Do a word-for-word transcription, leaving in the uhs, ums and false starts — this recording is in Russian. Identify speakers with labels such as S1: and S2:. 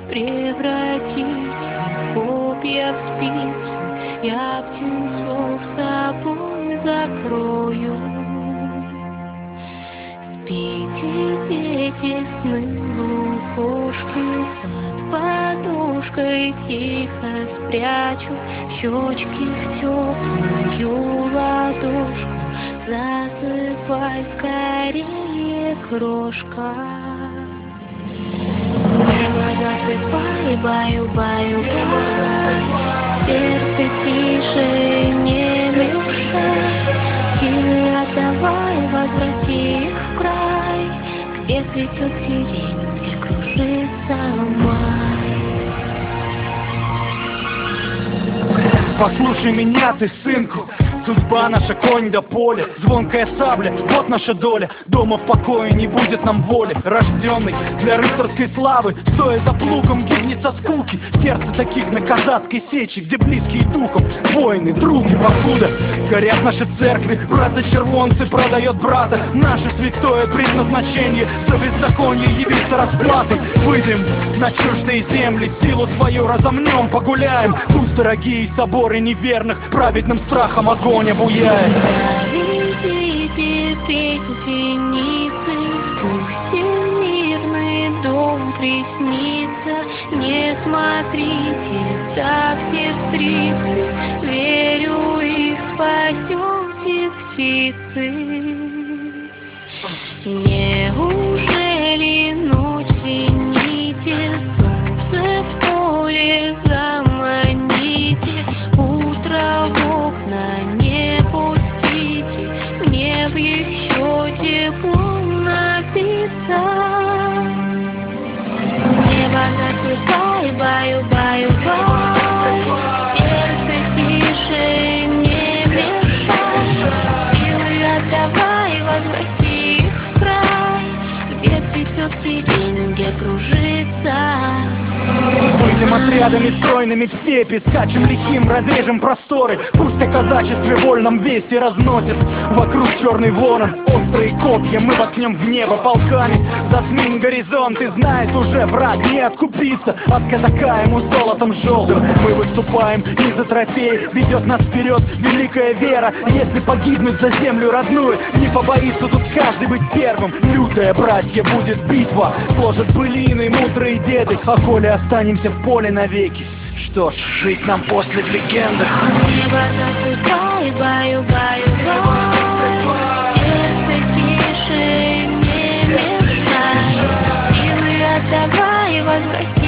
S1: превратить копья в спицы. Я птенцов собой закрою. Спите, дети, сны лукошки, под подушкой тихо спрячу щечки в теплую ладошку. Засыпай скорее, крошка. Небо засыпай, баю-баю, бай. Сердце тише, не мешай. Силы отдавай, возврати их в край, где цветет сирень, где кружится май.
S2: Послушай меня, ты, сынку, судьба наша конь до поля, звонкая сабля, вот наша доля. Дома в покое не будет нам воли, рожденный для рыцарской славы, стоя за плугом, гибнет со скуки. Сердце таких на казацкой сечи, где близкие духом воины, други. Покуда горят наши церкви, брат за червонцы продает брата. Наше святое предназначение за беззаконие явиться расплатой. Выйдем на чуждые земли, силу свою разомнем, погуляем. Пусть дорогие соборы неверных праведным страхом огонь обуяет.
S1: Заведите песенницы, пусть им мирный дом приснится. Не смотрите так, сестрицы, верю, их спасете птицы. Неужели ночь сините, солнце в поле заманите? Утро в окна не пустите, мне б еще тепло напиться. Небо засыпай, баю-баю, бай. Сердце тише, не мешай. Силы отдавай, возврати их в край, где цветет сирень, где кружится.
S2: Выйдем отрядами стройными в степи, скачем лихим, разрежем просторы. Пусть о казачестве вольном вести разносит вокруг черный ворон. Острые копья мы воткнем в небо полками, затмим горизонт. И знает уже враг, не откупиться от казака ему золотом желтым. Мы выступаем не за трофей, ведет нас вперед великая вера. Если погибнуть за землю родную, не побоится тут каждый быть первым. Лютая, братья, будет битва, сложат былины мудрые деды. А коли останемся в поле навеки, что ж, жить нам после в легендах.
S1: Небо засыпай, баю-баю, бай. Сердце тише, не мешай. Силы отдавай, возврати